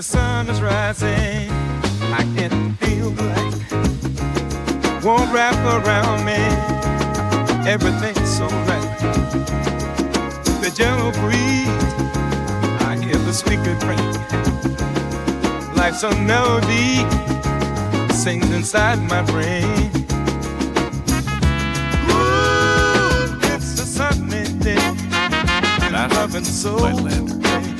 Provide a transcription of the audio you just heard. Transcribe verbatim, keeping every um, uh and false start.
the sun is rising, I can feel the light. Won't wrap around me, everything's so right. The gentle breeze, I hear the speaker crank. Life's a melody, sings inside my brain. Ooh, it's a Sunday day, and I'm loving so.